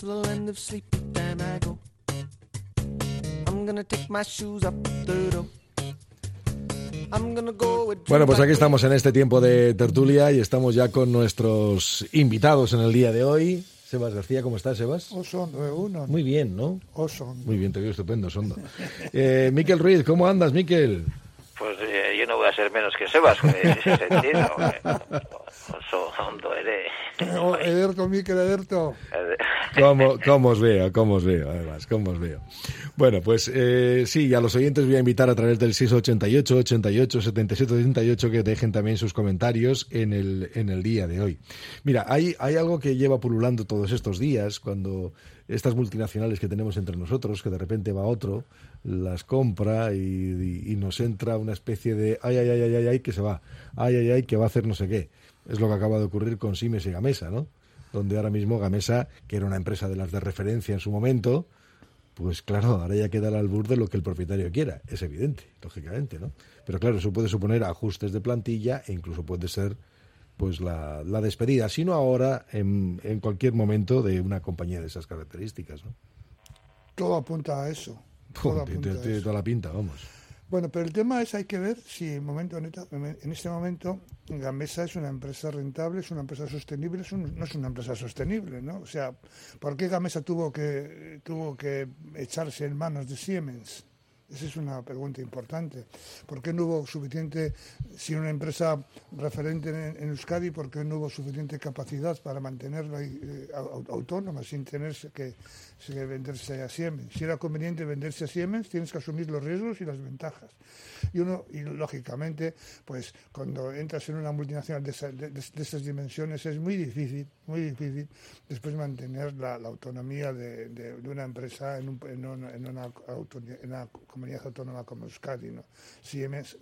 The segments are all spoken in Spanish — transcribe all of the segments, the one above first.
to the land of sleepy time I go. I'm gonna take my shoes up the door. Bueno, pues aquí estamos en este tiempo de tertulia y estamos ya con nuestros invitados en el día de hoy. Sebas García, ¿cómo estás, Sebas? Uno. Muy bien, ¿no? Osondo. Muy bien, te veo estupendo, Sondo. Miquel Ruiz, ¿cómo andas, Miquel? Pues yo no voy a ser menos que Sebas, en ese sentido. Osondo, Ederto, Miquel, Ederto. ¿Cómo os veo, además, cómo os veo. Bueno, pues sí, a los oyentes voy a invitar a través del 688 88 77 78 que dejen también sus comentarios en el día de hoy. Mira, hay algo que lleva pululando todos estos días, cuando estas multinacionales que tenemos entre nosotros, que de repente va otro, las compra y nos entra una especie de ay, que se va, ay, que va a hacer no sé qué. Es lo que acaba de ocurrir con Siemens y Gamesa, ¿no? Donde ahora mismo Gamesa, que era una empresa de las de referencia en su momento, pues claro, ahora ya queda al albur de lo que el propietario quiera. Es evidente, lógicamente, ¿no? Pero claro, eso puede suponer ajustes de plantilla e incluso puede ser pues la despedida, sino ahora en cualquier momento de una compañía de esas características, ¿no? Todo apunta a eso. Tiene toda la pinta, vamos. Bueno, pero el tema es, hay que ver si en este momento Gamesa es una empresa rentable, es una empresa sostenible, no es una empresa sostenible, ¿no? O sea, ¿por qué Gamesa tuvo que echarse en manos de Siemens? Esa es una pregunta importante. ¿Por qué no hubo suficiente, si una empresa referente en Euskadi, por qué no hubo suficiente capacidad para mantenerla autónoma sin tener que venderse a Siemens? Si era conveniente venderse a Siemens, tienes que asumir los riesgos y las ventajas. Y lógicamente, pues cuando entras en una multinacional de esas dimensiones es muy difícil después mantener la autonomía de una empresa en una comunidad autónoma como Euskadi, ¿no? Siemens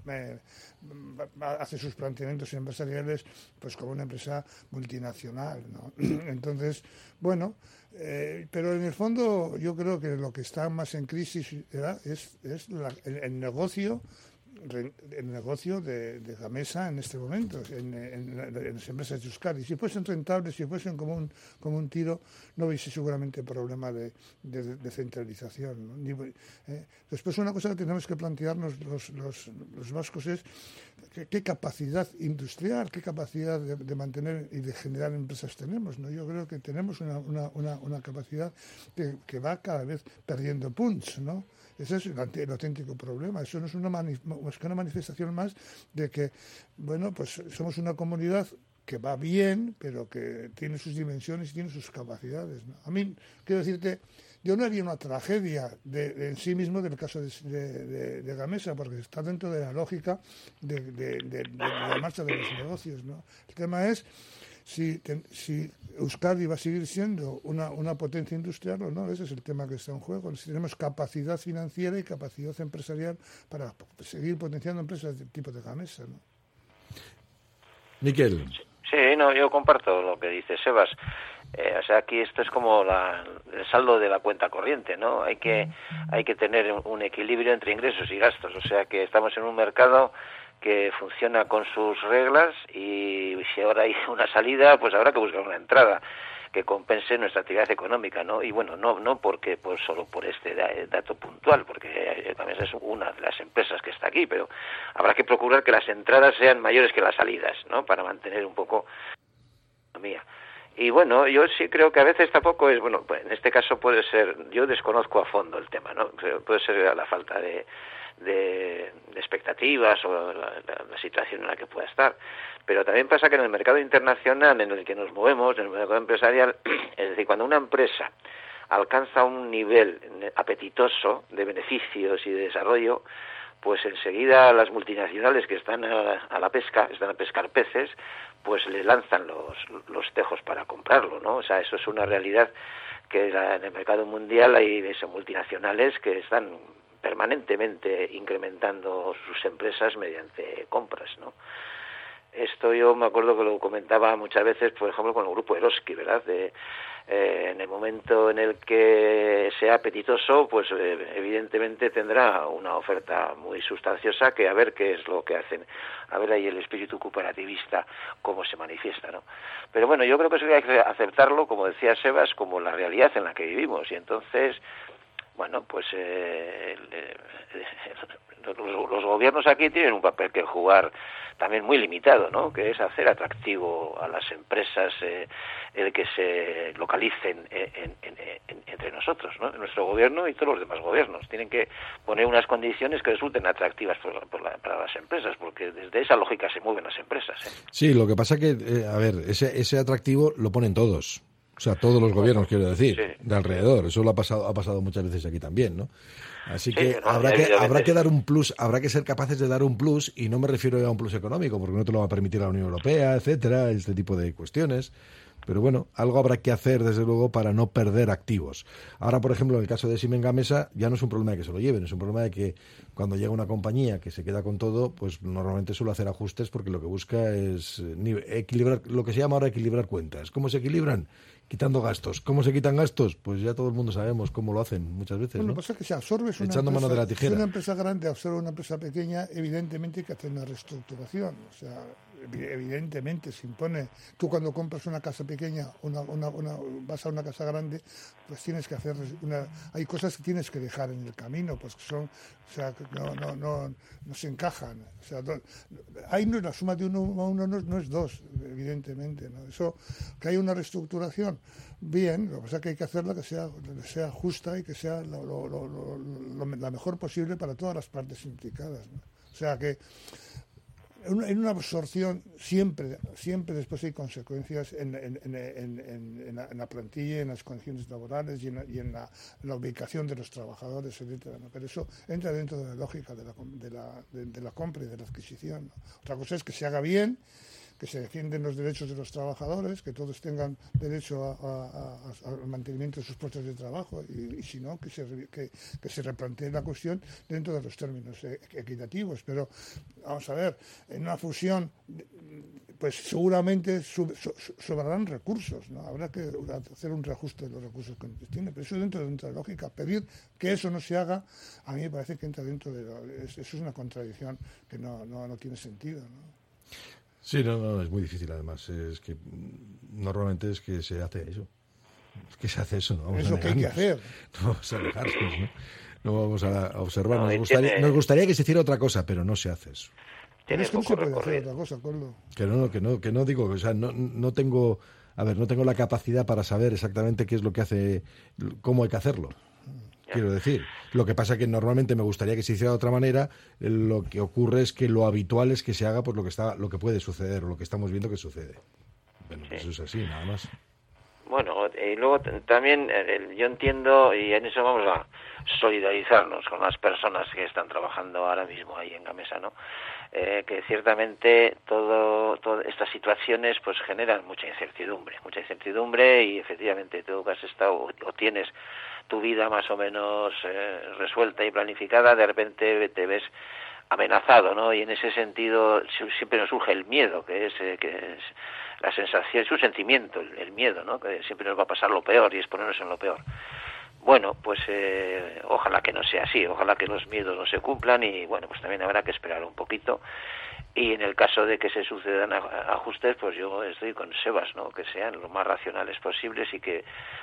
hace sus planteamientos empresariales pues como una empresa multinacional, ¿no? Entonces, bueno, pero en el fondo yo creo que lo que está más en crisis es el negocio de Gamesa en este momento, en las empresas de Euskadi. Si fuesen rentables, si fuesen como un tiro, no hubiese seguramente problema de centralización, ¿no? Después una cosa que tenemos que plantearnos los vascos es qué capacidad industrial, qué capacidad de mantener y de generar empresas tenemos, ¿no? Yo creo que tenemos una capacidad que va cada vez perdiendo punch, ¿no? Ese es el auténtico problema. Eso no es una manifestación más de que, bueno, pues somos una comunidad que va bien, pero que tiene sus dimensiones y tiene sus capacidades, ¿no? A mí, quiero decirte, yo no haría una tragedia en sí mismo del caso de Gamesa, porque está dentro de la lógica de la marcha de los negocios, ¿no? El tema es si Euskadi va a seguir siendo una potencia industrial o no. Ese es el tema que está en juego. Si tenemos capacidad financiera y capacidad empresarial para seguir potenciando empresas del tipo de Gamesa, ¿no? Miquel. Sí, no, yo comparto lo que dice Sebas. O sea, aquí esto es como el saldo de la cuenta corriente, ¿no? Hay que tener un equilibrio entre ingresos y gastos. O sea, que estamos en un mercado que funciona con sus reglas y si ahora hay una salida, pues habrá que buscar una entrada que compense nuestra actividad económica, ¿no? Y bueno, no porque pues solo por este dato puntual, porque también es una de las empresas que está aquí, pero habrá que procurar que las entradas sean mayores que las salidas, ¿no? Para mantener un poco la economía. Y bueno, yo sí creo que a veces tampoco es, bueno, pues en este caso puede ser, yo desconozco a fondo el tema, ¿no? Puede ser la falta de expectativas o la situación en la que pueda estar. Pero también pasa que en el mercado internacional en el que nos movemos, en el mercado empresarial, es decir, cuando una empresa alcanza un nivel apetitoso de beneficios y de desarrollo, pues enseguida las multinacionales que están a la pesca, están a pescar peces, pues le lanzan los tejos para comprarlo, ¿no? O sea, eso es una realidad que en el mercado mundial hay multinacionales que están permanentemente incrementando sus empresas mediante compras, ¿no? Esto yo me acuerdo que lo comentaba muchas veces, por ejemplo, con el grupo Eroski, ¿verdad? En el momento en el que sea apetitoso, pues evidentemente tendrá una oferta muy sustanciosa, que a ver qué es lo que hacen, a ver ahí el espíritu cooperativista cómo se manifiesta, ¿no? Pero bueno, yo creo que eso hay que aceptarlo, como decía Sebas, como la realidad en la que vivimos, y entonces, bueno, pues los gobiernos aquí tienen un papel que jugar también muy limitado, ¿no? Que es hacer atractivo a las empresas el que se localicen entre nosotros, ¿no? Nuestro gobierno y todos los demás gobiernos tienen que poner unas condiciones que resulten atractivas para las empresas, porque desde esa lógica se mueven las empresas, ¿eh? Sí, lo que pasa que, a ver, ese atractivo lo ponen todos. O sea, todos los gobiernos, quiero decir, sí, de alrededor. Eso lo ha pasado muchas veces aquí también, ¿no? Así que, no, habrá que dar un plus, habrá que ser capaces de dar un plus, y no me refiero a un plus económico, porque no te lo va a permitir la Unión Europea, etcétera, este tipo de cuestiones. Pero bueno, algo habrá que hacer, desde luego, para no perder activos. Ahora, por ejemplo, en el caso de Siemens Gamesa, ya no es un problema de que se lo lleven, es un problema de que cuando llega una compañía que se queda con todo, pues normalmente suele hacer ajustes, porque lo que busca es equilibrar, lo que se llama ahora equilibrar cuentas. ¿Cómo se equilibran? Quitando gastos. ¿Cómo se quitan gastos? Pues ya todo el mundo sabemos cómo lo hacen muchas veces, Bueno, ¿no? lo que pasa es que si absorbes una Echando empresa, mano de la tijera. si una empresa grande absorbe una empresa pequeña, evidentemente hay que hacer una reestructuración. O sea, evidentemente se impone. Tú cuando compras una casa pequeña, vas a una casa grande, pues tienes que hacer hay cosas que tienes que dejar en el camino, pues que son, o sea, que no se encajan. O sea, ahí no es la suma de uno a uno, no es dos, evidentemente, ¿no? Eso, que hay una reestructuración, bien, lo que pasa es que hay que hacerla que sea justa y que sea la mejor posible para todas las partes implicadas, ¿no? O sea que en una absorción siempre después hay consecuencias en la plantilla, en las condiciones laborales y en la ubicación de los trabajadores, etcétera, ¿no? Pero eso entra dentro de la lógica de la compra y de la adquisición, ¿no? Otra cosa es que se haga bien, que se defienden los derechos de los trabajadores, que todos tengan derecho al mantenimiento de sus puestos de trabajo, y si no, que se replantee la cuestión dentro de los términos equitativos. Pero, vamos a ver, en una fusión, pues seguramente sobrarán recursos, ¿no? Habrá que hacer un reajuste de los recursos que tiene, pero eso dentro de la lógica. Pedir que eso no se haga, a mí me parece que entra dentro eso es una contradicción que no tiene sentido, ¿no? Sí, no, es muy difícil, además. Es que normalmente es que se hace eso. Es que se hace eso, ¿no? Vamos es lo que hay que hacer. No vamos a alejarnos, ¿no? No vamos a observar. No, Nos gustaría que se hiciera otra cosa, pero no se hace eso. Pero es que no se puede hacer otra cosa, Coldo. Que no digo, o sea, no tengo la capacidad para saber exactamente qué es lo que hace, cómo hay que hacerlo. Quiero decir, lo que pasa es que normalmente me gustaría que se hiciera de otra manera. Lo que ocurre es que lo habitual es que se haga pues lo que puede suceder, o lo que estamos viendo que sucede. Bueno, pues eso es así, nada más. Bueno, y luego también yo entiendo, y en eso vamos a solidarizarnos con las personas que están trabajando ahora mismo ahí en Gamesa, ¿no? Que ciertamente todas estas situaciones pues generan mucha incertidumbre, y efectivamente tú que has estado o tienes tu vida más o menos resuelta y planificada, de repente te ves amenazado, ¿no? Y en ese sentido siempre nos surge el miedo, que es la sensación, es un sentimiento, el miedo, ¿no? Que siempre nos va a pasar lo peor y es ponernos en lo peor. Bueno, pues ojalá que no sea así, ojalá que los miedos no se cumplan, y bueno, pues también habrá que esperar un poquito, y en el caso de que se sucedan ajustes, pues yo estoy con Sebas, ¿no? Que sean lo más racionales posibles y que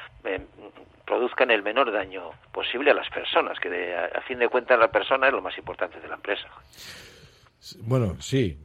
produzcan el menor daño posible a las personas, que a fin de cuentas la persona es lo más importante de la empresa. Bueno, sí,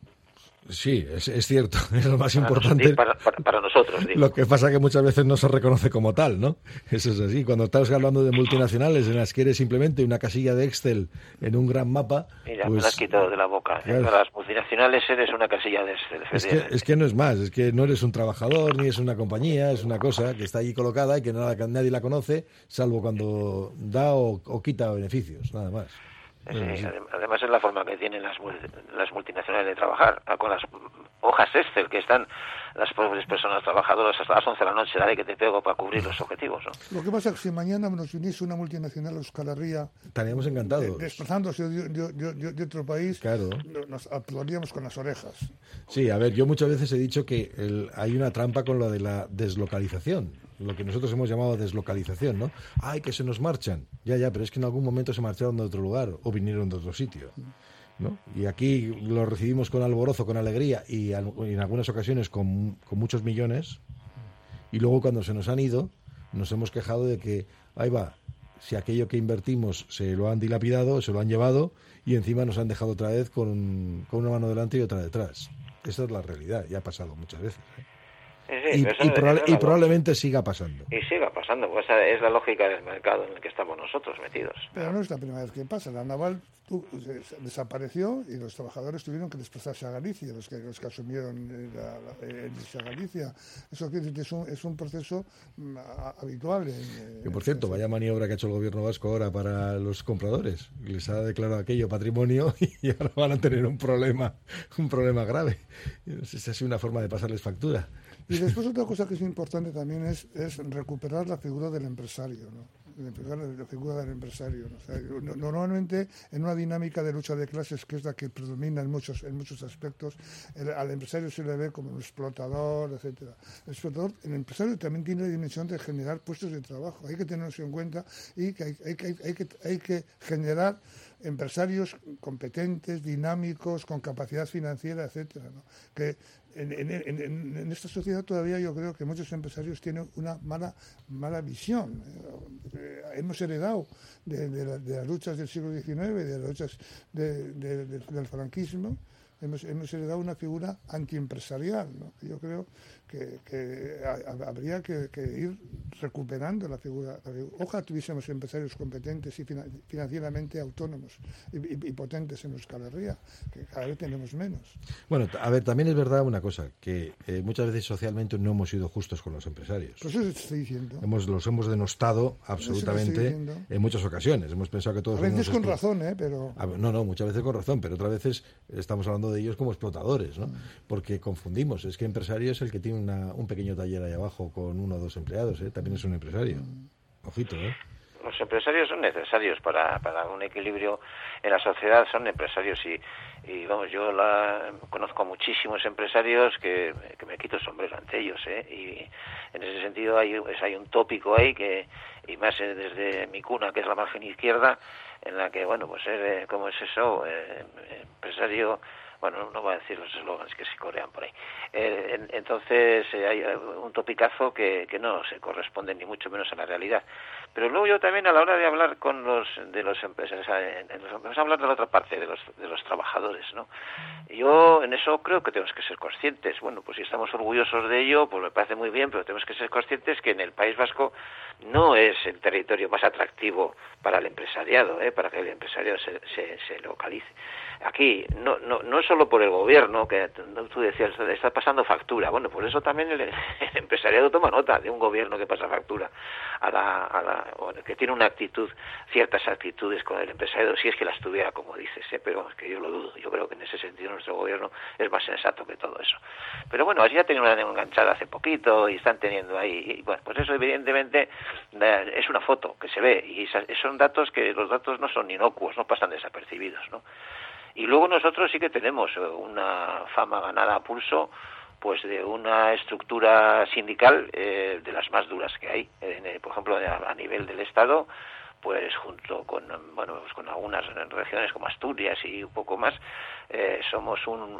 es cierto, es lo más importante. Sí, para nosotros, digo. Lo que pasa que muchas veces no se reconoce como tal, ¿no? Eso es así. Cuando estás hablando de multinacionales en las que eres simplemente una casilla de Excel en un gran mapa... Mira, pues, me lo has quitado de la boca. Claro. Para las multinacionales eres una casilla de Excel. Es que no es más, es que no eres un trabajador, ni es una compañía, es una cosa que está allí colocada y que nadie la conoce, salvo cuando da o quita beneficios, nada más. Sí, además es la forma que tienen las multinacionales de trabajar, con las hojas Excel que están las pobres personas trabajadoras hasta las 11 de la noche, dale que te pego para cubrir los objetivos, ¿no? Lo que pasa es que si mañana nos viniese una multinacional a Euskal Herria, estaríamos encantados. Desplazándose de otro país, claro, nos aplaudíamos con las orejas. Sí, a ver, yo muchas veces he dicho que hay una trampa con lo de la deslocalización, lo que nosotros hemos llamado deslocalización, ¿no? Ay, que se nos marchan. Ya, pero es que en algún momento se marcharon de otro lugar o vinieron de otro sitio, ¿no? Y aquí lo recibimos con alborozo, con alegría y en algunas ocasiones con muchos millones, y luego cuando se nos han ido nos hemos quejado de que ahí va, si aquello que invertimos se lo han dilapidado, se lo han llevado y encima nos han dejado otra vez con una mano delante y otra detrás. Esa es la realidad, ya ha pasado muchas veces, ¿eh? Sí, y probablemente siga pasando. Y siga pasando, pues esa es la lógica del mercado en el que estamos nosotros metidos. Pero no es la primera vez que pasa. La naval desapareció y los trabajadores tuvieron que desplazarse a Galicia, los que asumieron el irse a Galicia. Eso quiere decir que es un proceso habitual. Que por cierto, vaya maniobra que ha hecho el gobierno vasco ahora para los compradores. Les ha declarado aquello patrimonio y ahora van a tener un problema grave. No sé si ha sido una forma de pasarles factura. Y después otra cosa que es importante también es recuperar la figura del empresario, ¿no? La figura del empresario, ¿no? O sea, normalmente en una dinámica de lucha de clases, que es la que predomina en muchos aspectos, al empresario se le ve como un explotador, etcétera. El empresario también tiene la dimensión de generar puestos de trabajo. Hay que tenerlo en cuenta y que hay que generar empresarios competentes, dinámicos, con capacidad financiera, etcétera, ¿no? Que en esta sociedad todavía yo creo que muchos empresarios tienen una mala visión. Hemos heredado de las luchas del siglo XIX, de las luchas del franquismo, hemos heredado una figura antiempresarial, ¿no? Yo creo que habría que ir recuperando la figura. Ojalá tuviésemos empresarios competentes y financieramente autónomos y potentes en Euskal Herria, que cada vez tenemos menos. Bueno, a ver, también es verdad una cosa, que muchas veces socialmente no hemos sido justos con los empresarios. Pues eso te estoy diciendo. Los hemos denostado absolutamente en muchas ocasiones. Hemos pensado que todos... A veces con razón, pero... No, muchas veces con razón, pero otras veces estamos hablando de ellos como explotadores, ¿no? Porque confundimos. Es que empresario es el que tiene un pequeño taller ahí abajo con 1 o 2 empleados, ¿eh? También es un empresario. Ojito, ¿eh? Los empresarios son necesarios para un equilibrio en la sociedad, son empresarios y vamos, yo conozco muchísimos empresarios que me quito el sombrero ante ellos, y en ese sentido hay un tópico ahí y más desde mi cuna, que es la margen izquierda, en la que, bueno, pues ¿cómo es eso? Empresario... Bueno, no voy a decir los eslogans que se corean por ahí. Entonces hay un topicazo que no se corresponde ni mucho menos a la realidad. Pero luego yo también a la hora de hablar con los empresarios, vamos a hablar de la otra parte, de los trabajadores, ¿no? Yo en eso creo que tenemos que ser conscientes. Bueno, pues si estamos orgullosos de ello, pues me parece muy bien, pero tenemos que ser conscientes que en el País Vasco no es el territorio más atractivo para el empresariado, para que el empresario se localice. Aquí no es solo por el gobierno, que tú decías, está pasando factura. Bueno, por eso también el empresariado toma nota de un gobierno que pasa factura que tiene ciertas actitudes con el empresariado, si es que las tuviera, como dices, pero es que yo lo dudo. Yo creo que en ese sentido nuestro gobierno es más sensato que todo eso. Pero bueno, así ya tienen una enganchada hace poquito y están teniendo ahí, y bueno, pues eso evidentemente es una foto que se ve, y son datos que los datos no son inocuos, no pasan desapercibidos, ¿no? Y luego nosotros sí que tenemos una fama ganada a pulso, pues de una estructura sindical de las más duras que hay. Por ejemplo, a nivel del Estado, pues junto con con algunas regiones como Asturias y un poco más, somos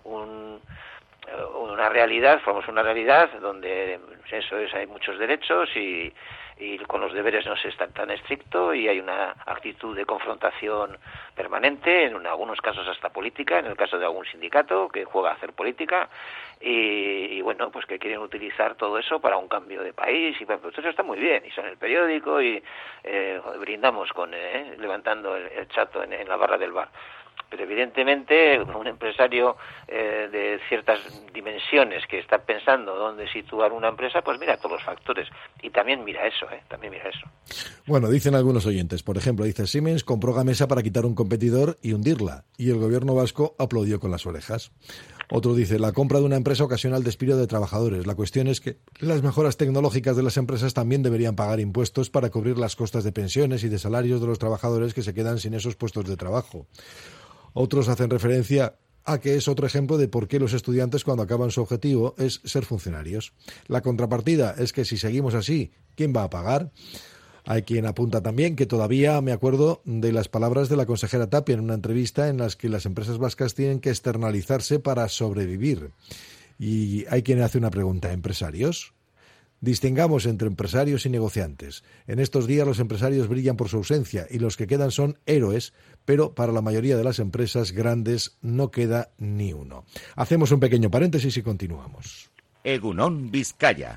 una realidad donde eso es, hay muchos derechos y con los deberes no se está tan estricto y hay una actitud de confrontación permanente, en algunos casos hasta política, en el caso de algún sindicato que juega a hacer política y bueno, pues que quieren utilizar todo eso para un cambio de país y pues eso está muy bien, y son el periódico y brindamos con levantando el chato en la barra del bar. Pero evidentemente un empresario de ciertas dimensiones que está pensando dónde situar una empresa, pues mira todos los factores y también mira eso, también mira eso. Bueno, dicen algunos oyentes, por ejemplo, dice Siemens compró Gamesa para quitar un competidor y hundirla, y el gobierno vasco aplaudió con las orejas. Otro dice, la compra de una empresa ocasiona el despido de trabajadores. La cuestión es que las mejoras tecnológicas de las empresas también deberían pagar impuestos para cubrir las costas de pensiones y de salarios de los trabajadores que se quedan sin esos puestos de trabajo. Otros hacen referencia a que es otro ejemplo de por qué los estudiantes cuando acaban su objetivo es ser funcionarios. La contrapartida es que si seguimos así, ¿quién va a pagar? Hay quien apunta también que todavía me acuerdo de las palabras de la consejera Tapia en una entrevista en las que las empresas vascas tienen que externalizarse para sobrevivir. Y hay quien hace una pregunta, ¿empresarios? Distingamos entre empresarios y negociantes. En estos días los empresarios brillan por su ausencia y los que quedan son héroes, pero para la mayoría de las empresas grandes no queda ni uno. Hacemos un pequeño paréntesis y continuamos. Egunon Vizcaya.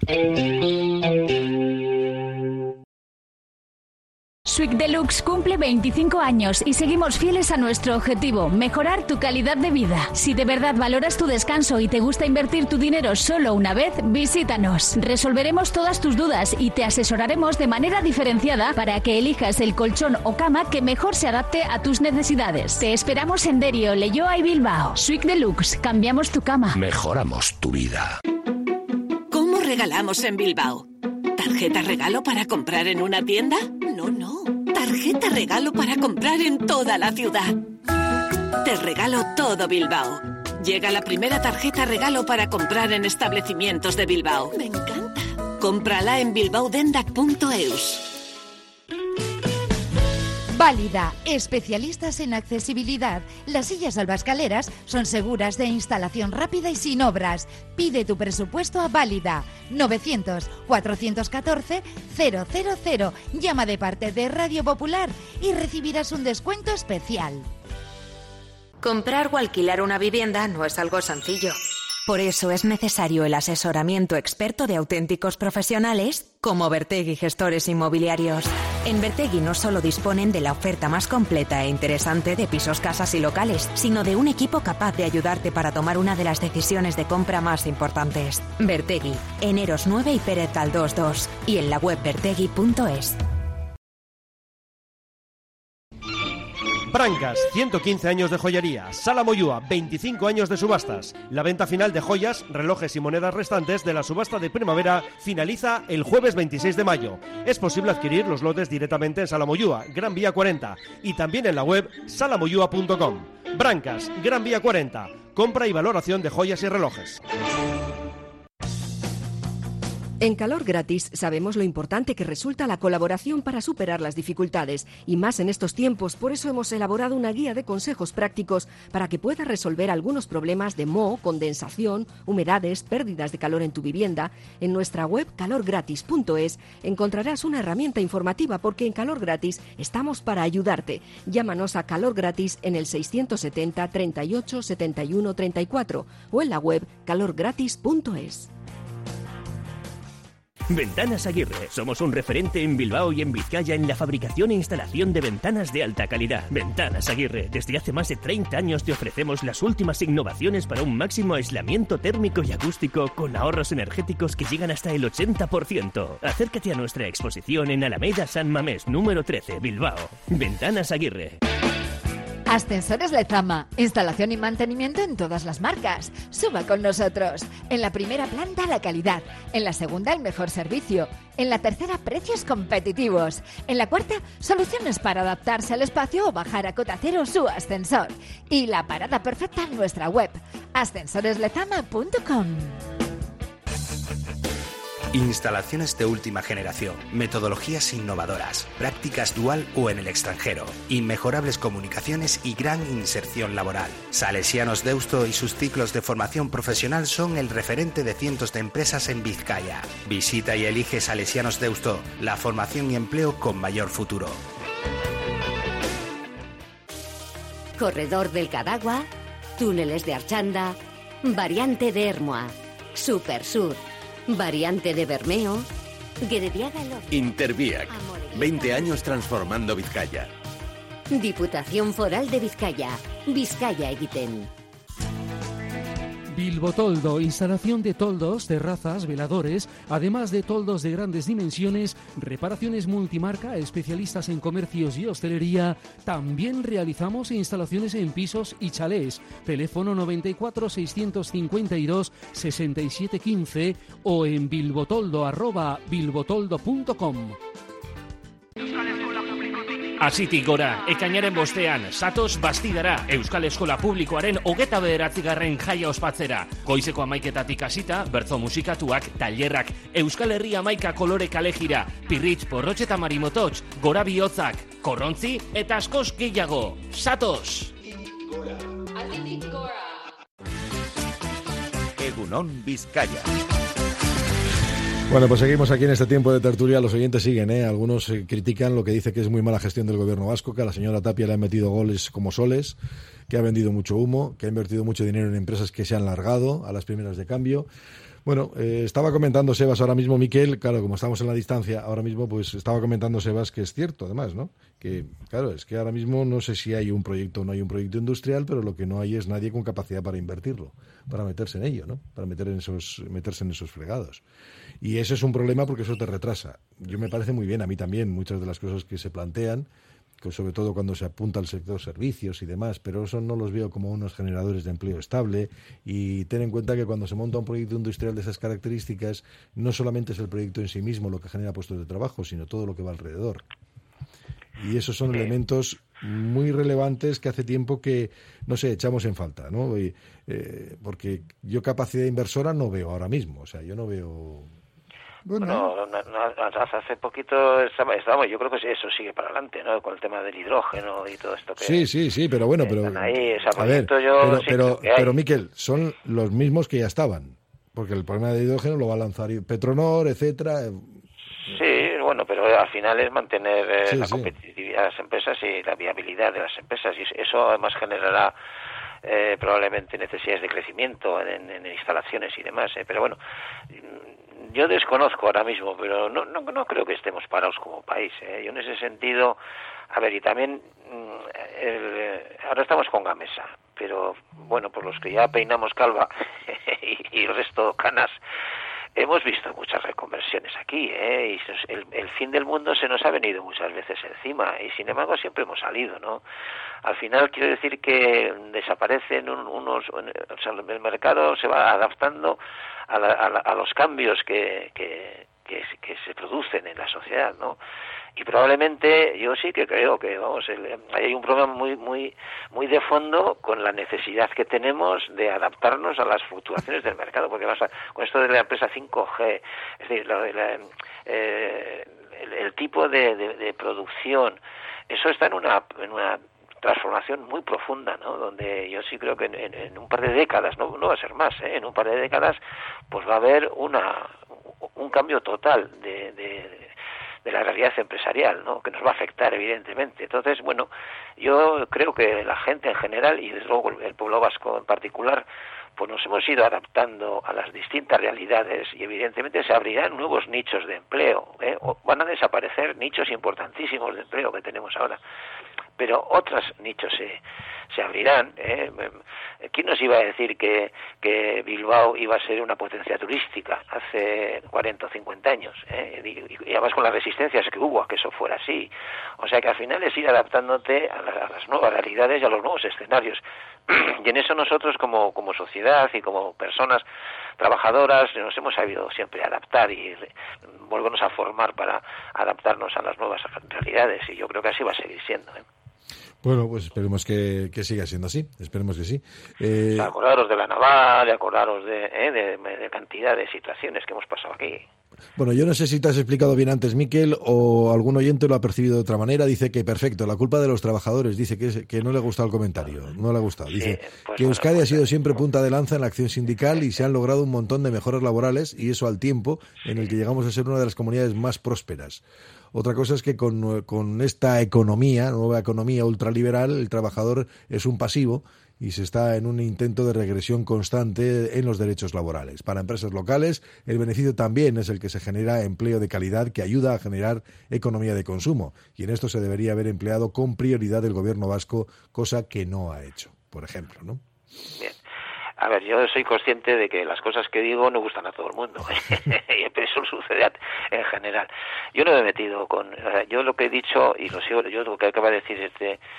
Sweek Deluxe cumple 25 años y seguimos fieles a nuestro objetivo, mejorar tu calidad de vida. Si de verdad valoras tu descanso y te gusta invertir tu dinero solo una vez, visítanos. Resolveremos todas tus dudas y te asesoraremos de manera diferenciada para que elijas el colchón o cama que mejor se adapte a tus necesidades. Te esperamos en Derio, Leioa y Bilbao. Sweek Deluxe, cambiamos tu cama. Mejoramos tu vida. ¿Cómo regalamos en Bilbao? ¿Tarjeta regalo para comprar en una tienda? No. Tarjeta regalo para comprar en toda la ciudad. Te regalo todo Bilbao. Llega la primera tarjeta regalo para comprar en establecimientos de Bilbao. Me encanta. Cómprala en bilbaodendac.eus. Válida, especialistas en accesibilidad. Las sillas albascaleras son seguras, de instalación rápida y sin obras. Pide tu presupuesto a Válida. 900-414-000. Llama de parte de Radio Popular y recibirás un descuento especial. Comprar o alquilar una vivienda no es algo sencillo. Por eso es necesario el asesoramiento experto de auténticos profesionales como Bertegui Gestores Inmobiliarios. En Bertegui no solo disponen de la oferta más completa e interesante de pisos, casas y locales, sino de un equipo capaz de ayudarte para tomar una de las decisiones de compra más importantes. Bertegui, en Eros 9 y Pérez Galdós 2, y en la web bertegui.es. Brancas, 115 años de joyería. Sala Moyúa, 25 años de subastas. La venta final de joyas, relojes y monedas restantes de la subasta de primavera finaliza el jueves 26 de mayo. Es posible adquirir los lotes directamente en Sala Moyúa, Gran Vía 40, y también en la web salamoyua.com. Brancas, Gran Vía 40. Compra y valoración de joyas y relojes. En Calor Gratis sabemos lo importante que resulta la colaboración para superar las dificultades, y más en estos tiempos. Por eso hemos elaborado una guía de consejos prácticos para que puedas resolver algunos problemas de moho, condensación, humedades, pérdidas de calor en tu vivienda. En nuestra web calorgratis.es encontrarás una herramienta informativa, porque en Calor Gratis estamos para ayudarte. Llámanos a Calor Gratis en el 670 38 71 34 o en la web calorgratis.es. Ventanas Aguirre. Somos un referente en Bilbao y en Vizcaya en la fabricación e instalación de ventanas de alta calidad. Ventanas Aguirre. Desde hace más de 30 años te ofrecemos las últimas innovaciones para un máximo aislamiento térmico y acústico con ahorros energéticos que llegan hasta el 80%. Acércate a nuestra exposición en Alameda San Mamés, número 13, Bilbao. Ventanas Aguirre. Ascensores Lezama, instalación y mantenimiento en todas las marcas. Suba con nosotros. En la primera planta la calidad, en la segunda el mejor servicio, en la tercera precios competitivos, en la cuarta soluciones para adaptarse al espacio o bajar a cota cero su ascensor. Y la parada perfecta en nuestra web, ascensoreslezama.com. Instalaciones de última generación, metodologías innovadoras, prácticas dual o en el extranjero, inmejorables comunicaciones y gran inserción laboral. Salesianos Deusto y sus ciclos de formación profesional son el referente de cientos de empresas en Vizcaya. Visita y elige Salesianos Deusto, la formación y empleo con mayor futuro. Corredor del Cadagua, túneles de Archanda, variante de Hermoa, Super Sur, variante de Bermeo, Gerediaga López. Interviac, 20 años transformando Vizcaya. Diputación Foral de Vizcaya, Bizkaia egiten. Bilbotoldo, instalación de toldos, terrazas, veladores, además de toldos de grandes dimensiones, reparaciones multimarca, especialistas en comercios y hostelería. También realizamos instalaciones en pisos y chalés. Teléfono 94 652 6715 o en bilbotoldo@bilbotoldo.com. Asitik gora, ekainaren 5 zatoz Bastidara, Euskal Eskola Publikoaren 29. jaia ospatzera. Goizeko 11 hasita, bertso musikatuak, tailerrak, Euskal Herria 11 kolore kalejira, pirritx, porrotx eta marimotots, gora bihotzak, korrontzi eta askoz gehiago. Zatoz! Egunon Bizkaia. Bueno, pues seguimos aquí en este tiempo de tertulia. Los oyentes siguen, ¿eh? Algunos critican lo que dice que es muy mala gestión del gobierno vasco, que a la señora Tapia le han metido goles como soles, que ha vendido mucho humo, que ha invertido mucho dinero en empresas que se han largado a las primeras de cambio. Bueno, estaba comentando Sebas ahora mismo, Miquel, claro, como estamos en la distancia, ahora mismo pues estaba comentando Sebas que es cierto, además, ¿no? Que, claro, es que ahora mismo no sé si hay un proyecto o no hay un proyecto industrial, pero lo que no hay es nadie con capacidad para invertirlo, para meterse en ello, ¿no? Para meterse en esos fregados. Y eso es un problema porque eso te retrasa. Yo me parece muy bien, a mí también, muchas de las cosas que se plantean, sobre todo cuando se apunta al sector servicios y demás, pero eso no los veo como unos generadores de empleo estable. Y ten en cuenta que cuando se monta un proyecto industrial de esas características, no solamente es el proyecto en sí mismo lo que genera puestos de trabajo, sino todo lo que va alrededor. Y esos son elementos muy relevantes que hace tiempo que, no sé, echamos en falta, ¿no? Porque yo capacidad inversora no veo ahora mismo, o sea, yo no veo... Bueno, hace poquito estábamos, yo creo que eso sigue para adelante, ¿no? Con el tema del hidrógeno y todo esto que... Sí, pero bueno, pero... Ahí, a ver, pero Miquel, son los mismos que ya estaban, porque el problema del hidrógeno lo va a lanzar Petronor, etcétera... Sí, bueno, pero al final es mantener la competitividad de las empresas y la viabilidad de las empresas, y eso además generará probablemente necesidades de crecimiento en instalaciones y demás, pero bueno... Yo desconozco ahora mismo, pero no creo que estemos parados como país. Yo en ese sentido, a ver, y también ahora estamos con Gamesa, pero bueno, por los que ya peinamos calva y el resto canas, hemos visto muchas reconversiones aquí, y el fin del mundo se nos ha venido muchas veces encima, y sin embargo siempre hemos salido, ¿no? Al final quiero decir que desaparecen o sea, el mercado se va adaptando a los cambios que se producen en la sociedad, ¿no? Y probablemente yo sí que creo que hay un problema muy de fondo con la necesidad que tenemos de adaptarnos a las fluctuaciones del mercado, porque con esto de la empresa 5G, es decir, el tipo de producción, eso está en una transformación muy profunda, ¿no? Donde yo sí creo que en un par de décadas, no va a ser más, en un par de décadas, pues va a haber un cambio total de la realidad empresarial, ¿no? Que nos va a afectar evidentemente. Entonces, bueno, yo creo que la gente en general y desde luego el pueblo vasco en particular, pues nos hemos ido adaptando a las distintas realidades y evidentemente se abrirán nuevos nichos de empleo, o van a desaparecer nichos importantísimos de empleo que tenemos ahora, pero otros nichos se abrirán. ¿Quién nos iba a decir que Bilbao iba a ser una potencia turística hace 40 o 50 años? Y además con las resistencias que hubo a que eso fuera así. O sea que al final es ir adaptándote a las nuevas realidades y a los nuevos escenarios. Y en eso nosotros como sociedad y como personas trabajadoras nos hemos sabido siempre adaptar y volvernos a formar para adaptarnos a las nuevas realidades, y yo creo que así va a seguir siendo. Bueno, pues esperemos que siga siendo así, esperemos que sí. Acordaros de la naval, acordaros de cantidad de situaciones que hemos pasado aquí. Bueno, yo no sé si te has explicado bien antes, Miquel, o algún oyente lo ha percibido de otra manera. Dice que perfecto, la culpa de los trabajadores. Dice que no le ha gustado el comentario, no le ha gustado. Dice que Euskadi ha sido siempre punta de lanza en la acción sindical y se han logrado un montón de mejoras laborales, y eso al tiempo en el que llegamos a ser una de las comunidades más prósperas. Otra cosa es que con esta nueva economía ultraliberal, el trabajador es un pasivo y se está en un intento de regresión constante en los derechos laborales. Para empresas locales, el beneficio también es el que se genera empleo de calidad que ayuda a generar economía de consumo. Y en esto se debería haber empleado con prioridad el gobierno vasco, cosa que no ha hecho. por ejemplo, ¿no? Bien. A ver, yo soy consciente de que las cosas que digo no gustan a todo el mundo, pero eso sucede en general. Yo no me he metido con... yo lo que he dicho, y lo sigo, yo lo que acaba de decir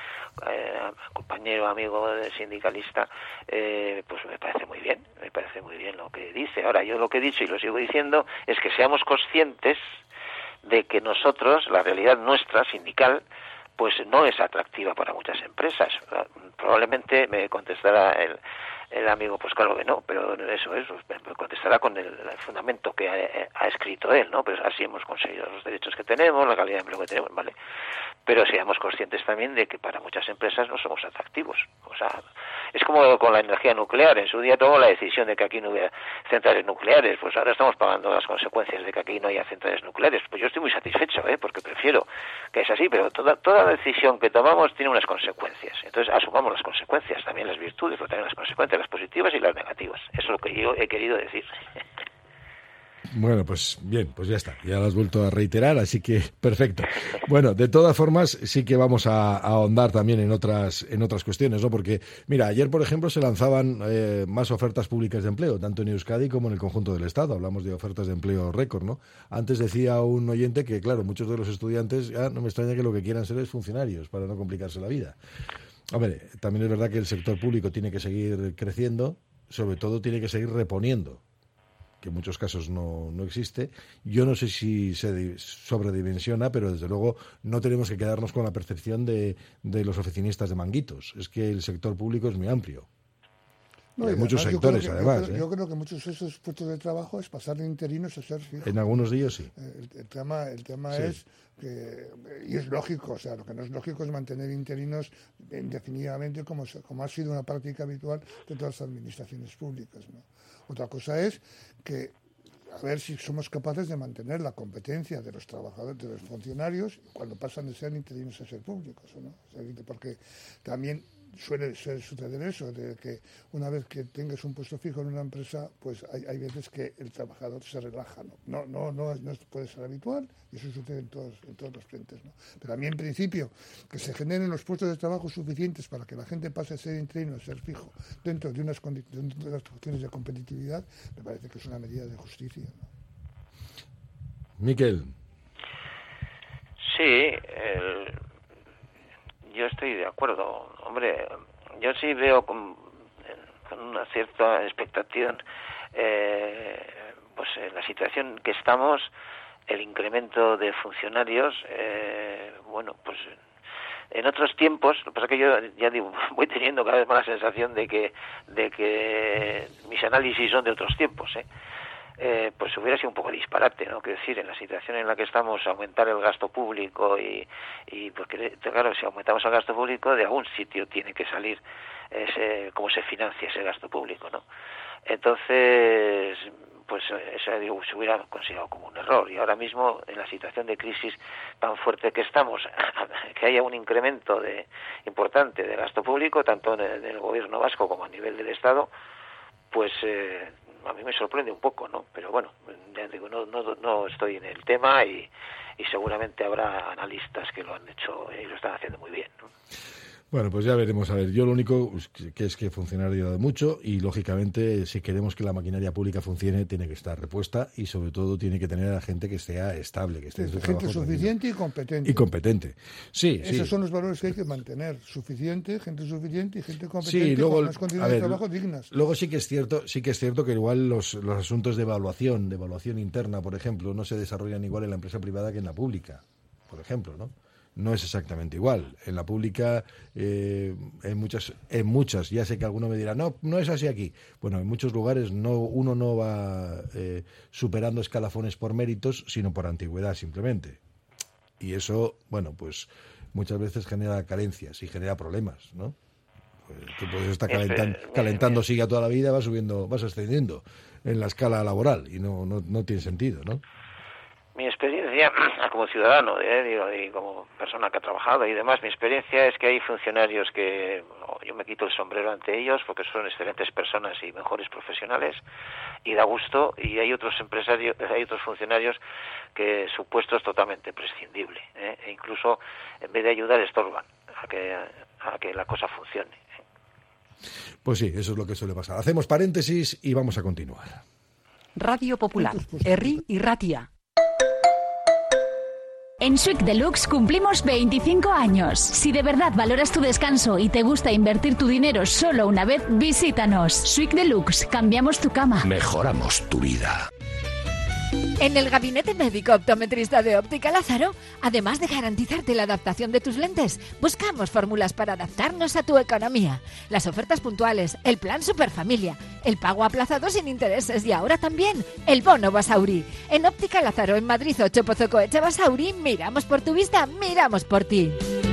compañero, amigo sindicalista, pues me parece muy bien lo que dice. Ahora, yo lo que he dicho y lo sigo diciendo es que seamos conscientes de que nosotros, la realidad nuestra, sindical, pues no es atractiva para muchas empresas. Probablemente me contestará el amigo, pues claro que no, pero eso me contestará con el fundamento que ha escrito él, ¿no? Pues así hemos conseguido los derechos que tenemos, la calidad de empleo que tenemos, ¿vale? Pero seamos conscientes también de que para muchas empresas no somos atractivos. O sea, es como con la energía nuclear. En su día tomó la decisión de que aquí no hubiera centrales nucleares, pues ahora estamos pagando las consecuencias de que aquí no haya centrales nucleares. Pues yo estoy muy satisfecho, porque prefiero que es así, pero toda decisión que tomamos tiene unas consecuencias. Entonces asumamos las consecuencias, también las virtudes, pero también las consecuencias, las positivas y las negativas. Eso es lo que yo he querido decir. Bueno, pues bien, pues ya está, ya lo has vuelto a reiterar, así que perfecto. Bueno, de todas formas, sí que vamos a ahondar también en otras cuestiones, ¿no? Porque, mira, ayer, por ejemplo, se lanzaban más ofertas públicas de empleo, tanto en Euskadi como en el conjunto del Estado. Hablamos de ofertas de empleo récord, ¿no? Antes decía un oyente que, claro, muchos de los estudiantes, no me extraña que lo que quieran ser es funcionarios, para no complicarse la vida. Hombre, también es verdad que el sector público tiene que seguir creciendo, sobre todo tiene que seguir reponiendo, que en muchos casos no existe. Yo no sé si se sobredimensiona, pero desde luego no tenemos que quedarnos con la percepción de los oficinistas de manguitos. Es que el sector público es muy amplio. No, hay muchos sectores, yo creo que muchos de esos puestos de trabajo es pasar de interinos a ser fijos. En algunos de ellos sí. El tema sí. es que, y es lógico, o sea, lo que no es lógico es mantener interinos indefinidamente como ha sido una práctica habitual de todas las administraciones públicas, ¿no? Otra cosa es que a ver si somos capaces de mantener la competencia de los trabajadores, de los funcionarios, cuando pasan de ser interinos a ser públicos, ¿no? O sea, porque también suele suceder eso, de que una vez que tengas un puesto fijo en una empresa, pues hay veces que el trabajador se relaja, ¿no? No puede ser habitual, y eso sucede en todos los frentes, ¿no? Pero a mí, en principio, que se generen los puestos de trabajo suficientes para que la gente pase a ser interino a ser fijo dentro de unas condiciones de competitividad, me parece que es una medida de justicia, ¿no? Miquel. Sí, yo estoy de acuerdo. Hombre, yo sí veo con una cierta expectación pues en la situación que estamos, el incremento de funcionarios, bueno, pues en otros tiempos, lo que pasa es que yo ya digo, voy teniendo cada vez más la sensación de que mis análisis son de otros tiempos, pues hubiera sido un poco disparate, ¿no? Quiero decir, en la situación en la que estamos, aumentar el gasto público y porque, claro, si aumentamos el gasto público, de algún sitio tiene que salir cómo se financia ese gasto público, ¿no? Entonces, pues eso, digo, se hubiera considerado como un error. Y ahora mismo, en la situación de crisis tan fuerte que estamos, que haya un incremento importante de gasto público, tanto en el gobierno vasco como a nivel del Estado, pues a mí me sorprende un poco, ¿no? Pero bueno, ya digo, no estoy en el tema y seguramente habrá analistas que lo han hecho y lo están haciendo muy bien, ¿no? Bueno, pues ya veremos. A ver, yo lo único que es que funcionar ha ayudado mucho y, lógicamente, si queremos que la maquinaria pública funcione, tiene que estar repuesta y, sobre todo, tiene que tener a gente que sea estable, que esté en su trabajo. Gente suficiente y competente. Y competente. Sí, Esos son los valores que hay que mantener. Suficiente, gente suficiente y gente competente, sí, luego, con unas condiciones de trabajo dignas. Luego sí que es cierto que igual los asuntos de evaluación interna, por ejemplo, no se desarrollan igual en la empresa privada que en la pública, por ejemplo, ¿no? No es exactamente igual. En la pública, en muchas, ya sé que alguno me dirá, no es así aquí. Bueno, en muchos lugares uno no va superando escalafones por méritos, sino por antigüedad simplemente. Y eso, bueno, pues muchas veces genera carencias y genera problemas, ¿no? Pues tú puedes estar calentando siga toda la vida, vas ascendiendo en la escala laboral y no tiene sentido, ¿no? Mi experiencia como ciudadano, y como persona que ha trabajado y demás, mi experiencia es que hay funcionarios que yo me quito el sombrero ante ellos porque son excelentes personas y mejores profesionales y da gusto, y hay otros funcionarios que su puesto es totalmente prescindible, e incluso en vez de ayudar estorban a que la cosa funcione. Pues sí, eso es lo que suele pasar. Hacemos paréntesis y vamos a continuar. Radio Popular, Herri y Ratia. En Swick Deluxe cumplimos 25 años. Si de verdad valoras tu descanso y te gusta invertir tu dinero solo una vez, visítanos. Swick Deluxe, cambiamos tu cama. Mejoramos tu vida. En el gabinete médico optometrista de Óptica Lázaro, además de garantizarte la adaptación de tus lentes, buscamos fórmulas para adaptarnos a tu economía. Las ofertas puntuales, el plan Superfamilia, el pago aplazado sin intereses y ahora también el bono Basauri. En Óptica Lázaro, en Madrid 8 Pozocoeche Basauri, miramos por tu vista, miramos por ti.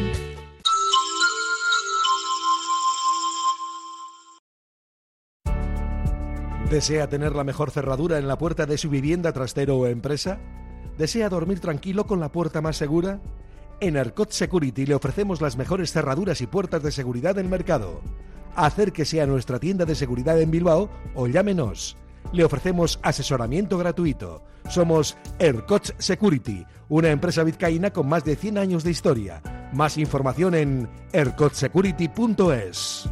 ¿Desea tener la mejor cerradura en la puerta de su vivienda, trastero o empresa? ¿Desea dormir tranquilo con la puerta más segura? En Ercot Security le ofrecemos las mejores cerraduras y puertas de seguridad del mercado. Acérquese a nuestra tienda de seguridad en Bilbao o llámenos. Le ofrecemos asesoramiento gratuito. Somos Ercot Security, una empresa vizcaína con más de 100 años de historia. Más información en ercotsecurity.es.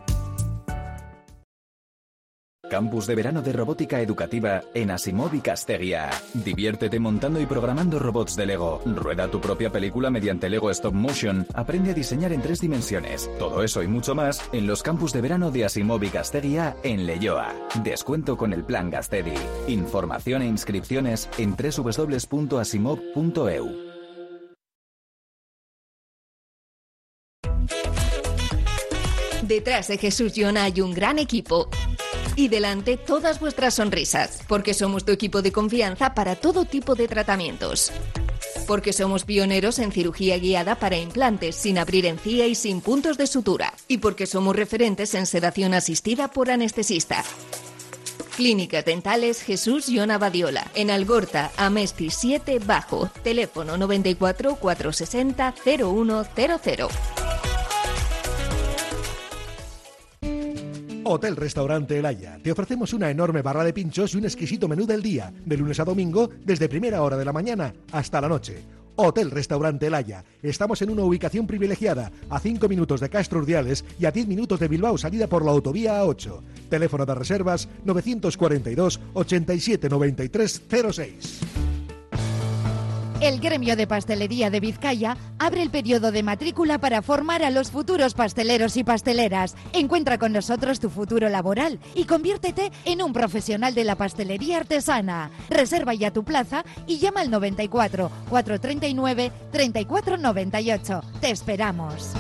Campus de verano de robótica educativa en Asimov y Casteguía. Diviértete montando y programando robots de Lego. Rueda tu propia película mediante Lego Stop Motion. Aprende a diseñar en 3 dimensiones. Todo eso y mucho más en los campus de verano de Asimov y Casteguía en Leioa. Descuento con el plan Gastedi. Información e inscripciones en www.asimov.eu. Detrás de Jesús y Ona hay un gran equipo. Y delante todas vuestras sonrisas, porque somos tu equipo de confianza para todo tipo de tratamientos. Porque somos pioneros en cirugía guiada para implantes, sin abrir encía y sin puntos de sutura. Y porque somos referentes en sedación asistida por anestesista. Clínicas Dentales Jesús y Ona Badiola, en Algorta, Amesti 7 Bajo, teléfono 94 460 0100. Hotel Restaurante El Haya. Te ofrecemos una enorme barra de pinchos y un exquisito menú del día, de lunes a domingo, desde primera hora de la mañana hasta la noche. Hotel Restaurante El Haya. Estamos en una ubicación privilegiada, a 5 minutos de Castro Urdiales y a 10 minutos de Bilbao, salida por la autovía A8. Teléfono de reservas 942 87 93 06. El Gremio de Pastelería de Vizcaya abre el periodo de matrícula para formar a los futuros pasteleros y pasteleras. Encuentra con nosotros tu futuro laboral y conviértete en un profesional de la pastelería artesana. Reserva ya tu plaza y llama al 94 439 3498. Te esperamos.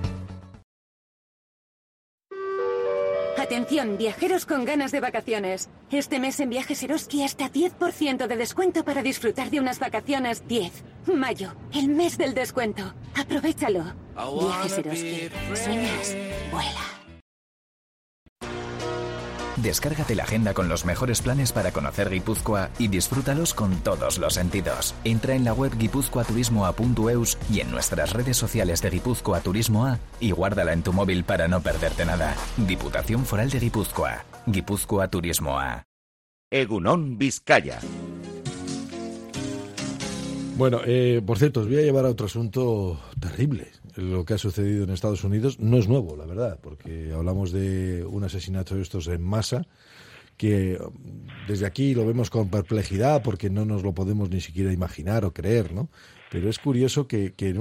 Atención, viajeros con ganas de vacaciones. Este mes en Viajes Eroski hasta 10% de descuento para disfrutar de unas vacaciones 10. Mayo, el mes del descuento. Aprovéchalo. Viajes Eroski. ¿Sueñas? Vuela. Descárgate la agenda con los mejores planes para conocer Guipúzcoa y disfrútalos con todos los sentidos. Entra en la web guipuzcoaturismoa.eus y en nuestras redes sociales de Guipúzcoa Turismo A y guárdala en tu móvil para no perderte nada. Diputación Foral de Guipúzcoa. Guipúzcoa Turismo A. Egunon Vizcaya. Bueno, por cierto, os voy a llevar a otro asunto terrible. Lo que ha sucedido en Estados Unidos no es nuevo, la verdad, porque hablamos de un asesinato de estos en masa, que desde aquí lo vemos con perplejidad porque no nos lo podemos ni siquiera imaginar o creer, ¿no? Pero es curioso que en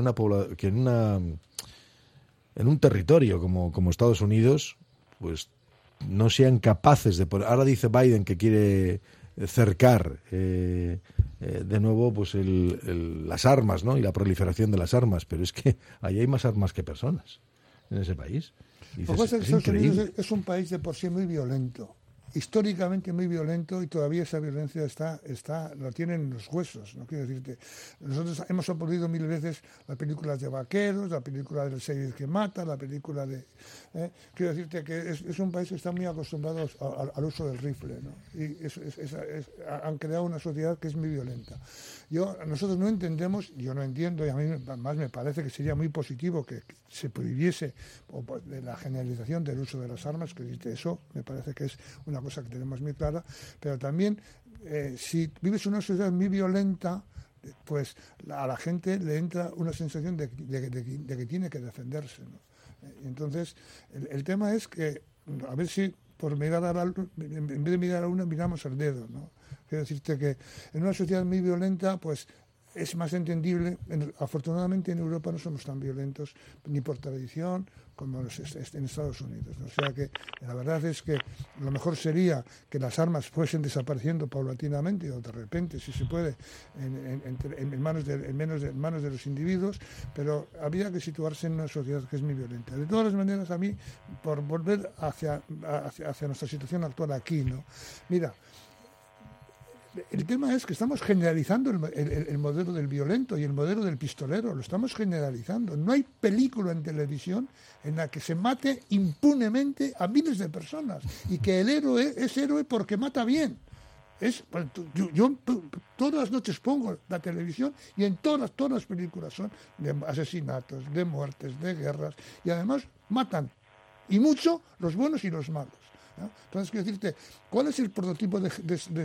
un territorio como Estados Unidos, pues no sean capaces de poner. Ahora dice Biden que quiere cercar de nuevo pues las armas, ¿no? Y la proliferación de las armas, pero es que ahí hay más armas que personas en ese país. Dices, es increíble. Es un país de por sí muy violento, históricamente muy violento, y todavía esa violencia lo tienen en los huesos, ¿no? Quiero decirte, nosotros hemos aplaudido 1000 veces las películas de vaqueros, la película del serie que mata, la película de... quiero decirte que es un país que está muy acostumbrado al uso del rifle, ¿no? Y han creado una sociedad que es muy violenta. Nosotros no entendemos, yo no entiendo, y a mí más me parece que sería muy positivo que se prohibiese la generalización del uso de las armas, que eso me parece que es una cosa que tenemos muy clara, pero también si vives en una sociedad muy violenta, pues a la gente le entra una sensación de que tiene que defenderse, ¿no? Entonces, el tema es que, a ver si por mirar en vez de mirar a uno, miramos al dedo, ¿no? Quiero decirte que en una sociedad muy violenta, pues es más entendible. Afortunadamente en Europa no somos tan violentos, ni por tradición, como en Estados Unidos, ¿no? O sea que la verdad es que lo mejor sería que las armas fuesen desapareciendo paulatinamente o de repente, si se puede, en manos de los individuos, pero habría que situarse en una sociedad que es muy violenta. De todas las maneras, a mí, por volver hacia nuestra situación actual aquí, ¿no? Mira, el tema es que estamos generalizando el modelo del violento y el modelo del pistolero, lo estamos generalizando. No hay película en televisión en la que se mate impunemente a miles de personas y que el héroe es héroe porque mata bien. Yo todas las noches pongo la televisión y en todas las películas son de asesinatos, de muertes, de guerras, y además matan, y mucho, los buenos y los malos, ¿no? Entonces, quiero decirte, ¿cuál es el prototipo de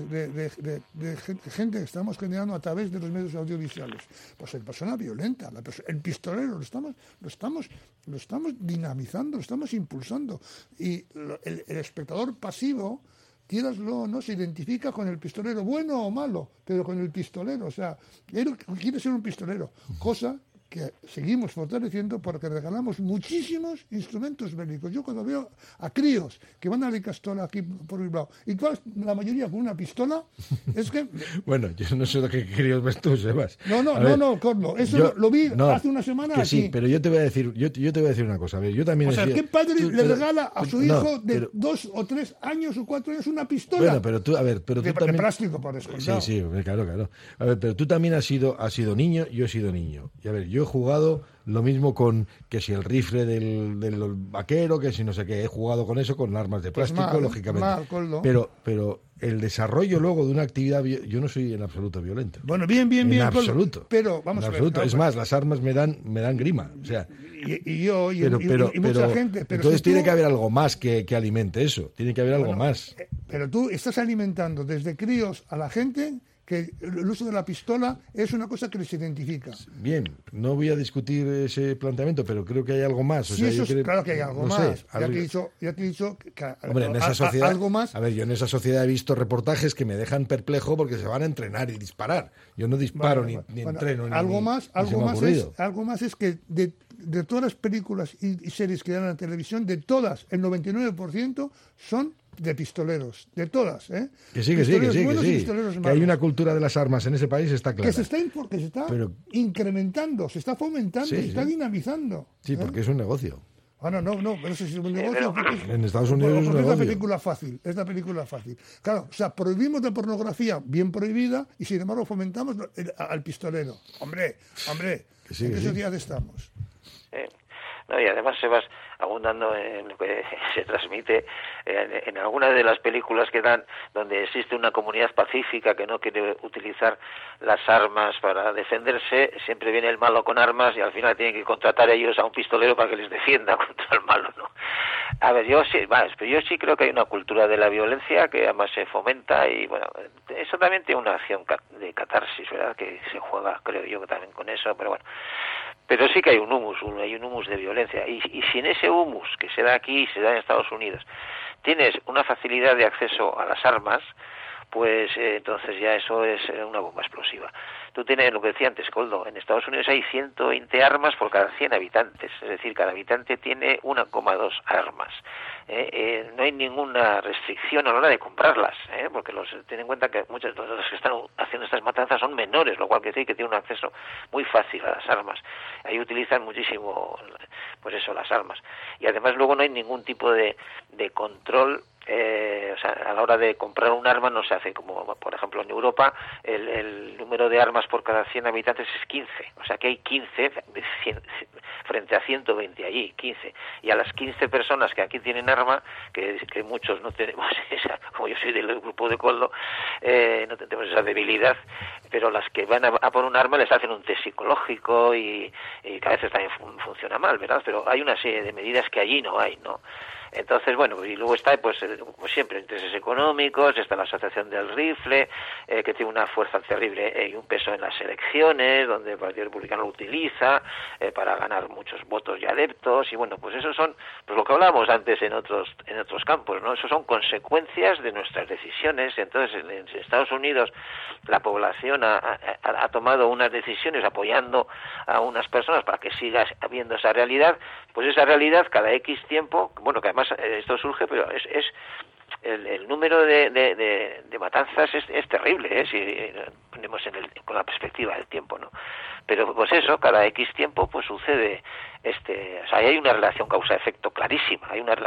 gente que estamos generando a través de los medios audiovisuales? Pues la persona violenta, el pistolero, lo estamos dinamizando, lo estamos impulsando. Y el espectador pasivo, quieraslo o no, se identifica con el pistolero, bueno o malo, pero con el pistolero. O sea, él quiere ser un pistolero, cosa que seguimos fortaleciendo porque regalamos muchísimos instrumentos bélicos. Yo cuando veo a críos que van a la Castola aquí por Bilbao, y la mayoría con una pistola, es que... Bueno, yo no sé lo que críos ves tú, Sebas. No, Corno, eso lo vi hace una semana que aquí. Sí, pero yo te voy a decir una cosa. A ver, yo también... O sea, ¿qué padre le regala a su hijo de 2 o 3 años o 4 años una pistola? Bueno, pero tú también... De plástico, por descontado. Sí, claro. A ver, pero tú también has sido niño, yo he sido niño. Y a ver, yo he jugado lo mismo con que si el rifle del vaquero, que si no sé qué, he jugado con eso, con armas de plástico, lógicamente. Pero el desarrollo luego de una actividad, yo no soy en absoluto violento. Bueno, bien. En absoluto. Pero vamos a ver. Es más, las armas me dan grima. O sea, y mucha gente. Pero entonces tiene que haber algo más que alimente eso. Tiene que haber algo más. Pero tú estás alimentando desde críos a la gente que el uso de la pistola es una cosa que les identifica. Bien, no voy a discutir ese planteamiento, pero creo que hay algo más. Claro que hay algo más. Ya te he dicho que hombre, en esa sociedad, algo más. A ver, yo en esa sociedad he visto reportajes que me dejan perplejo porque se van a entrenar y disparar. Yo no disparo ni entreno. Algo más es que de todas las películas y series que dan en la televisión, de todas, el 99% son de pistoleros, de todas, ¿eh? Que sí. Que hay una cultura de las armas en ese país, está claro. Que se está incrementando, se está fomentando, se está dinamizando. Sí, porque es un negocio. No, pero eso es un negocio. En Estados Unidos es un negocio. Es la película fácil. Claro, o sea, prohibimos la pornografía bien prohibida y sin embargo fomentamos al pistolero. Hombre, ¿en qué sociedad estamos? No, y además, Sebas, abundando en lo que se transmite en algunas de las películas que dan, donde existe una comunidad pacífica que no quiere utilizar las armas para defenderse, siempre viene el malo con armas y al final tienen que contratar ellos a un pistolero para que les defienda contra el malo, ¿no? A ver, yo sí creo que hay una cultura de la violencia que además se fomenta y, bueno, eso también tiene una acción de catarsis, ¿verdad?, que se juega, creo yo, también con eso, pero bueno. Pero sí que hay un humus de violencia. Y si en ese humus que se da aquí y se da en Estados Unidos tienes una facilidad de acceso a las armas, pues entonces ya eso es una bomba explosiva. Tú tienes lo que decía antes, Coldo, en Estados Unidos hay 120 armas por cada 100 habitantes, es decir, cada habitante tiene 1,2 armas. No hay ninguna restricción a la hora de comprarlas, porque ten en cuenta que muchos de los que están haciendo estas matanzas son menores, lo cual quiere decir que tienen un acceso muy fácil a las armas. Ahí utilizan muchísimo, pues eso, las armas. Y además luego no hay ningún tipo de control. O sea, a la hora de comprar un arma no se hace como, por ejemplo, en Europa el número de armas por cada 100 habitantes es 15, o sea que hay 15 frente a 120 allí, 15, y a las 15 personas que aquí tienen arma, que muchos no tenemos esa, como yo soy del grupo de Coldo, no tenemos esa debilidad, pero las que van a por un arma les hacen un test psicológico y que a veces también funciona mal, ¿verdad? Pero hay una serie de medidas que allí no hay, ¿no? Entonces, bueno, y luego está, pues, como siempre, intereses económicos, está la Asociación del Rifle, que tiene una fuerza terrible y un peso en las elecciones, donde el Partido Republicano lo utiliza para ganar muchos votos y adeptos, y bueno, pues esos son, pues lo que hablábamos antes en otros campos, ¿no? Esos son consecuencias de nuestras decisiones. Entonces, en Estados Unidos la población ha tomado unas decisiones apoyando a unas personas para que siga habiendo esa realidad, pues esa realidad cada X tiempo, bueno, que además esto surge, pero es el número de matanzas es terrible, si ponemos con la perspectiva del tiempo, ¿no? Pero pues eso, cada X tiempo pues sucede o sea, hay una relación causa-efecto clarísima,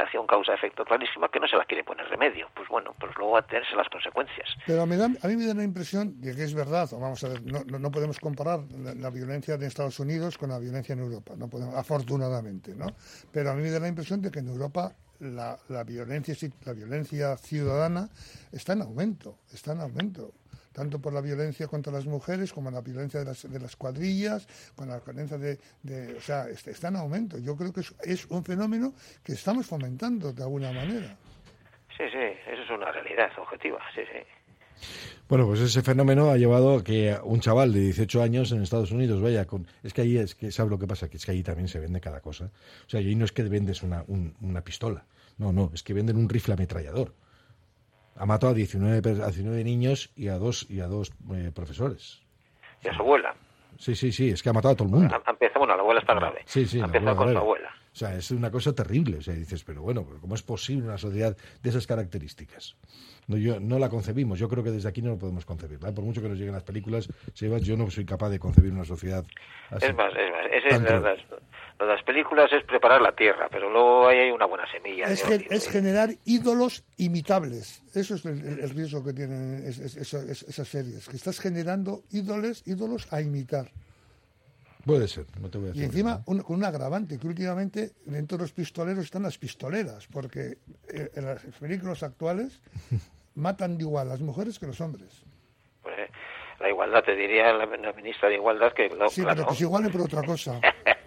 que no se la quiere poner remedio. Pues bueno, pues luego va a tenerse las consecuencias. Pero a mí me da la impresión de que es verdad, vamos a ver, no podemos comparar la violencia de Estados Unidos con la violencia en Europa, no podemos, afortunadamente, ¿no? Pero a mí me da la impresión de que en Europa la violencia ciudadana está en aumento, tanto por la violencia contra las mujeres como la violencia de las cuadrillas, con la violencia o sea, está en aumento. Yo creo que es un fenómeno que estamos fomentando de alguna manera. Sí, eso es una realidad objetiva, sí. Bueno, pues ese fenómeno ha llevado a que un chaval de 18 años en Estados Unidos vaya con... Es que ahí ¿sabes lo que pasa? Que es que ahí también se vende cada cosa. O sea, ahí no es que vendes una pistola. No, es que venden un rifle ametrallador. Ha matado a 19 niños y a dos profesores. Y a su abuela. Sí, es que ha matado a todo el mundo. La abuela está grave. Sí, ha empezado con su abuela. O sea, es una cosa terrible. O sea, dices, pero bueno, ¿cómo es posible una sociedad de esas características? No la concebimos. Yo creo que desde aquí no lo podemos concebir, ¿vale? Por mucho que nos lleguen las películas, Sebas, yo no soy capaz de concebir una sociedad así. Es más. Lo de las películas es preparar la tierra, pero luego ahí hay una buena semilla. Es generar ídolos imitables. Eso es el riesgo que tienen esas series, que estás generando ídolos a imitar. Puede ser, no te voy a decir. Y encima, con un agravante, que últimamente dentro de los pistoleros están las pistoleras, porque en las películas actuales matan de igual las mujeres que los hombres. Pues la igualdad, te diría la ministra de Igualdad que... No, sí, claro. Pero pues igual es por otra cosa.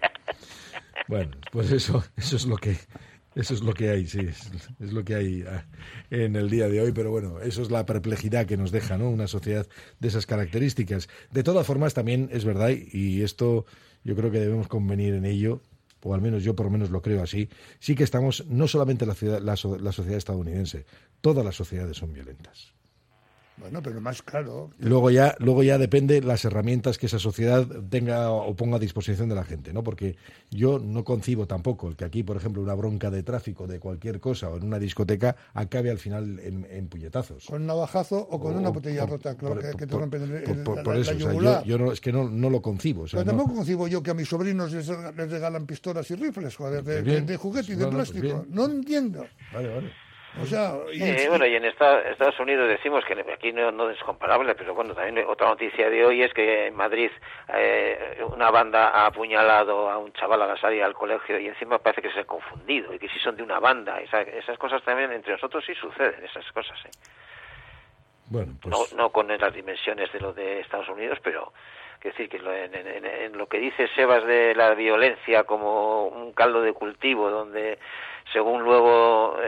Bueno, pues eso es lo que hay, sí, es lo que hay en el día de hoy, pero bueno, eso es la perplejidad que nos deja, ¿no? Una sociedad de esas características. De todas formas, también es verdad, y esto yo creo que debemos convenir en ello, o al menos yo por lo menos lo creo así, sí que estamos, no solamente la sociedad estadounidense, todas las sociedades son violentas. Bueno, pero más claro. Luego ya depende las herramientas que esa sociedad tenga o ponga a disposición de la gente, ¿no? Porque yo no concibo tampoco el que aquí, por ejemplo, una bronca de tráfico de cualquier cosa o en una discoteca acabe al final en puñetazos. Con un navajazo o con una botella rota, que te rompen la yugular. Yo no lo concibo. O sea, pero tampoco concibo yo que a mis sobrinos les regalan pistolas y rifles, joder, de juguete y de plástico. No entiendo. Vale. O sea, y en Estados Unidos decimos que aquí no es comparable, pero bueno, también otra noticia de hoy es que en Madrid una banda ha apuñalado a un chaval a la salida del colegio y encima parece que se ha confundido y que sí son de una banda. Esas cosas también entre nosotros sí suceden, esas cosas. Bueno, pues... no con las dimensiones de lo de Estados Unidos, pero quiero decir que en lo que dice Sebas de la violencia como un caldo de cultivo donde según luego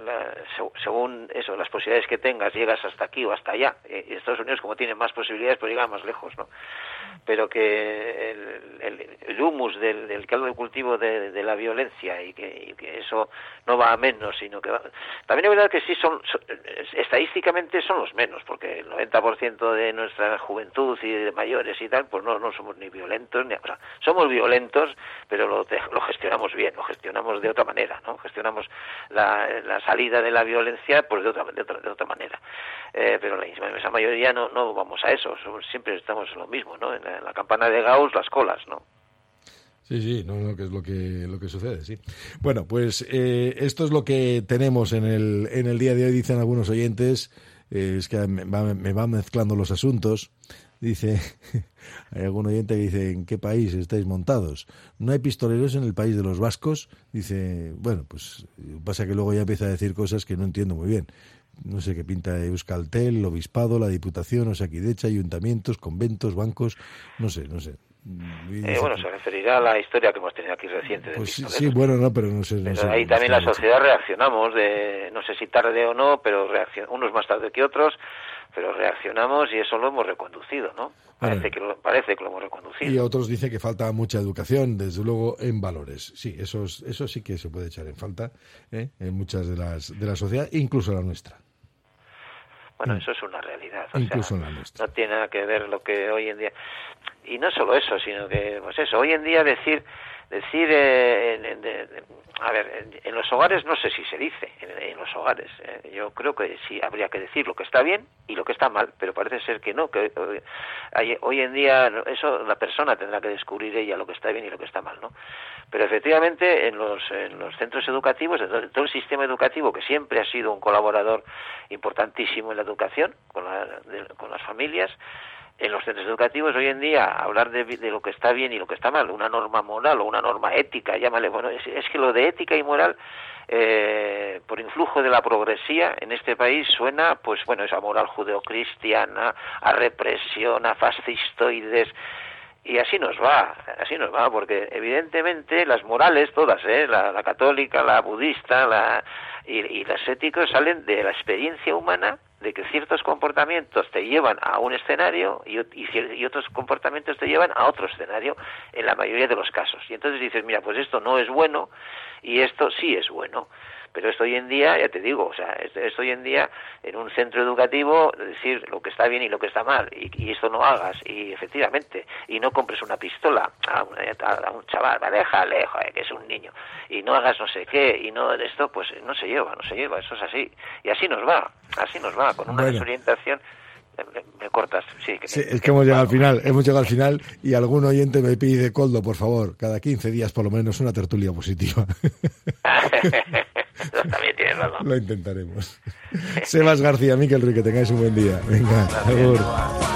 según eso las posibilidades que tengas llegas hasta aquí o hasta allá, y Estados Unidos como tiene más posibilidades pues llega más lejos, ¿no? Pero que el humus del caldo de cultivo de la violencia y que eso no va a menos, sino que también es verdad que sí son estadísticamente son los menos, porque el 90% de nuestra juventud y de mayores y tal pues no somos ni violentos o sea, somos violentos, pero lo gestionamos bien, lo gestionamos de otra manera, ¿no? Gestionamos la salida de la violencia pues de otra manera, pero la inmensa mayoría no vamos a eso, siempre estamos en lo mismo, ¿no? En la campana de Gauss, las colas, ¿no? Sí, no, que es lo que sucede, sí. Bueno, pues esto es lo que tenemos en el día de hoy, dicen algunos oyentes. Es que me van mezclando los asuntos. Dice, hay algún oyente que dice, ¿en qué país estáis montados? ¿No hay pistoleros en el país de los vascos? Dice, bueno, pues pasa que luego ya empieza a decir cosas que no entiendo muy bien. No sé qué pinta Euskaltel, el Obispado, la Diputación, Osakidecha, ayuntamientos, conventos, bancos, no sé. Bueno, se referirá a la historia que hemos tenido aquí reciente. Pues sí, bueno, no, pero no sé. Pero ahí también la sociedad reaccionamos, no sé si tarde o no, pero unos más tarde que otros, pero reaccionamos y eso lo hemos reconducido, ¿no? Parece que lo hemos reconducido. Y otros dicen que falta mucha educación, desde luego, en valores. Sí, eso sí que se puede echar en falta en muchas de la sociedad, incluso la nuestra. Bueno, eso es una realidad. Incluso en la nuestra. No tiene nada que ver lo que hoy en día... Y no solo eso, sino que, pues eso, hoy en día decir a ver, en los hogares no sé si se dice, en los hogares, yo creo que sí habría que decir lo que está bien y lo que está mal, pero parece ser que no, que hoy en día eso la persona tendrá que descubrir ella lo que está bien y lo que está mal, ¿no? Pero efectivamente en los centros educativos, en todo el sistema educativo, que siempre ha sido un colaborador importantísimo en la educación, con las familias, en los centros educativos hoy en día hablar de lo que está bien y lo que está mal, una norma moral o una norma ética, llámale, bueno, es que lo de ética y moral por influjo de la progresía en este país suena, pues bueno, esa moral judeocristiana, a represión, a fascistoides, y así nos va, porque evidentemente las morales todas, la católica, la budista, y las éticas salen de la experiencia humana, de que ciertos comportamientos te llevan a un escenario y otros comportamientos te llevan a otro escenario, en la mayoría de los casos. Y entonces dices, mira, pues esto no es bueno y esto sí es bueno. Pero esto hoy en día, ya te digo, o sea, esto hoy en día en un centro educativo, decir lo que está bien y lo que está mal, y esto no hagas, y efectivamente, y no compres una pistola a un chaval, déjale, joder, que es un niño, y no hagas no sé qué, y no esto, pues no se lleva, eso es así, y así nos va, con una desorientación. Me cortas, sí. Es que hemos llegado al final y algún oyente me pide, Koldo, por favor, cada 15 días por lo menos una tertulia positiva. También tienes razón. Lo intentaremos. Sebas García, Miquel Ruiz, que tengáis un buen día. Venga, agur.